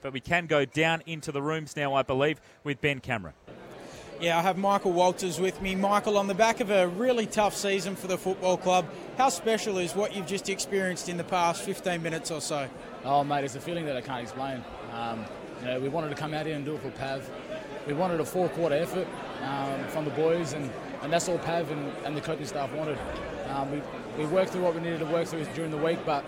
But we can go down into the rooms now, I believe, with Ben Cameron. Yeah, I have Michael Walters with me. Michael, on the back of a really tough season for the football club, how special is what you've just experienced in the past 15 minutes or so? Oh, mate, it's a feeling that I can't explain. We wanted to come out here and do it for Pav. We wanted a four-quarter effort from the boys, and that's all Pav and the coaching staff wanted. We worked through what we needed to work through during the week, but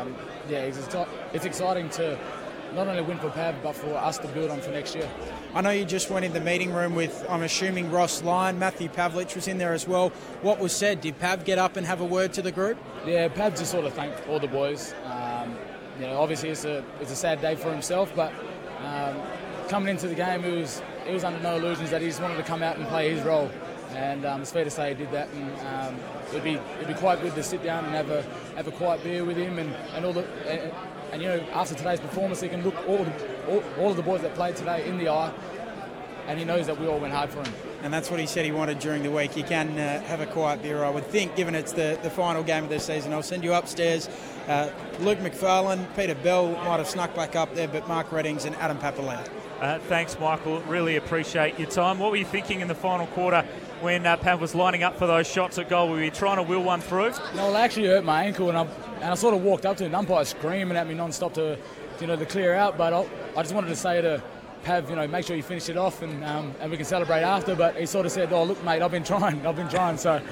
it's exciting to not only win for Pav, but for us to build on for next year. I know you just went in the meeting room with, I'm assuming, Ross Lyon. Matthew Pavlich was in there as well. What was said? Did Pav get up and have a word to the group? Yeah, Pav just sort of thanked all the boys. Obviously it's a sad day for himself, but coming into the game, he was under no illusions that he just wanted to come out and play his role. And it's fair to say he did that. And it'd be quite good to sit down and have a quiet beer with him and all the. And after today's performance, he can look all of the boys that played today in the eye, and he knows that we all went hard for him. And that's what he said he wanted during the week. You can have a quiet beer, I would think, given it's the final game of the season. I'll send you upstairs. Luke McFarlane, Peter Bell might have snuck back up there, but Mark Reddings and Adam Papalau. Thanks, Michael. Really appreciate your time. What were you thinking in the final quarter when Pav was lining up for those shots at goal? Were you trying to will one through? No, I actually hurt my ankle, and I sort of walked up to him. The umpire screaming at me non-stop to clear out. But I just wanted to say to Pav, make sure you finish it off, and we can celebrate after. But he sort of said, "Oh, look, mate, I've been trying." So,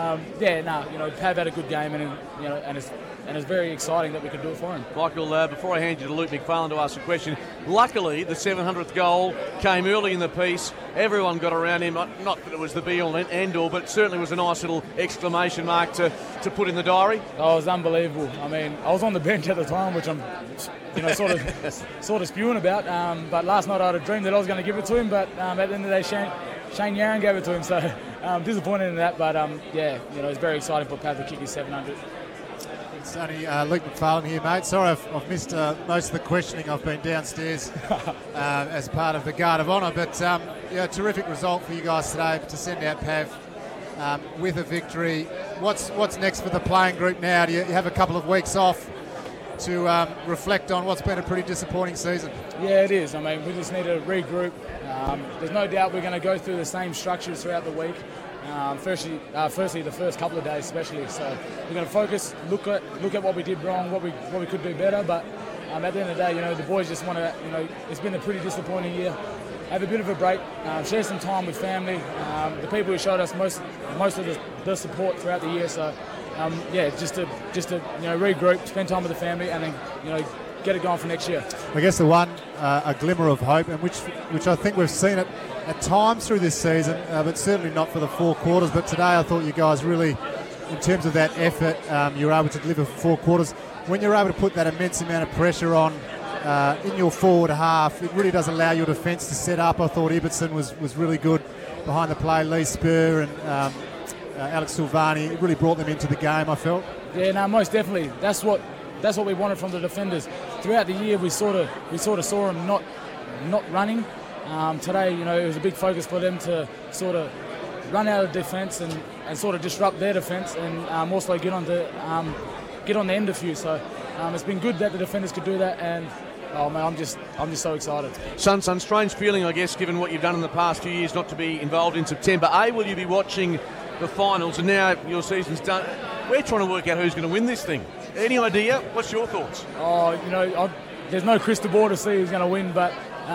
Pav had a good game, and it's very exciting that we could do it for him. Michael, before I hand you to Luke McFarlane to ask a question, luckily the 700th goal came early in the piece. Everyone got around him. Not that it was the be-all and end-all, but certainly was a nice little exclamation mark to put in the diary. Oh, it was unbelievable. I mean, I was on the bench at the time, which I'm sort of spewing about. But last night I had a dream that I was going to give it to him, but at the end of the day, Shane Yaron gave it to him. So disappointed in that, but it's very exciting for Pav to kick his 700. It's only Luke McFarlane here, mate. Sorry I've missed most of the questioning. I've been downstairs as part of the Guard of Honour. But, terrific result for you guys today to send out Pav with a victory. What's next for the playing group now? Do you have a couple of weeks off to reflect on what's been a pretty disappointing season? Yeah, it is. I mean, we just need to regroup. There's no doubt we're going to go through the same structures throughout the week. Firstly, the first couple of days especially. So we're going to focus, look at what we did wrong, what we could do better. But at the end of the day, the boys just want to, it's been a pretty disappointing year. Have a bit of a break, share some time with family, the people who showed us most of the support throughout the year. So just to regroup, spend time with the family, and then get it going for next year. I guess the one a glimmer of hope, and which I think we've seen it at times through this season, but certainly not for the four quarters. But today I thought you guys really, in terms of that effort, you were able to deliver four quarters. When you're able to put that immense amount of pressure on in your forward half, it really does allow your defence to set up. I thought Ibbotson was really good behind the play. Lee Spur and Alex Silvani, it really brought them into the game, I felt. Yeah, no, most definitely. That's what we wanted from the defenders. Throughout the year, we sort of saw them not running. Today, it was a big focus for them to sort of run out of defence and sort of disrupt their defence, and also get on the end of few. So it's been good that the defenders could do that, and I'm just so excited. Son, strange feeling, I guess, given what you've done in the past few years, not to be involved in September. Will you be watching the finals, and now your season's done? We're trying to work out who's going to win this thing. Any idea? What's your thoughts? There's no crystal ball to see who's going to win, but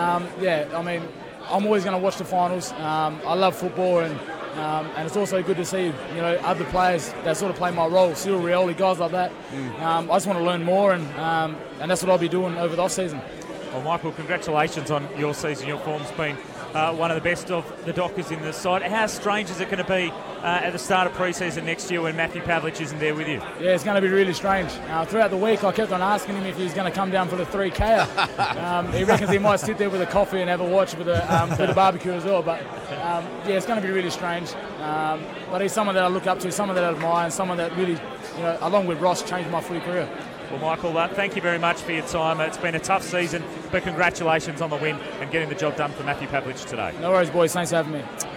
I'm always going to watch the finals. I love football, and it's also good to see other players that sort of play my role, Cyril Rioli, guys like that. I just want to learn more, and that's what I'll be doing over the off season. Well, Michael, congratulations on your season. Your form's been one of the best of the Dockers in the side. How strange is it going to be at the start of pre-season next year when Matthew Pavlich isn't there with you? Yeah, it's going to be really strange. Throughout the week, I kept on asking him if he was going to come down for the 3K. He reckons he might sit there with a coffee and have a watch with a bit of barbecue as well. But it's going to be really strange. But he's someone that I look up to, someone that I admire, and someone that really, along with Ross, changed my footy career. Well, Michael, thank you very much for your time. It's been a tough season, but congratulations on the win and getting the job done for Matthew Pavlich today. No worries, boys. Thanks for having me.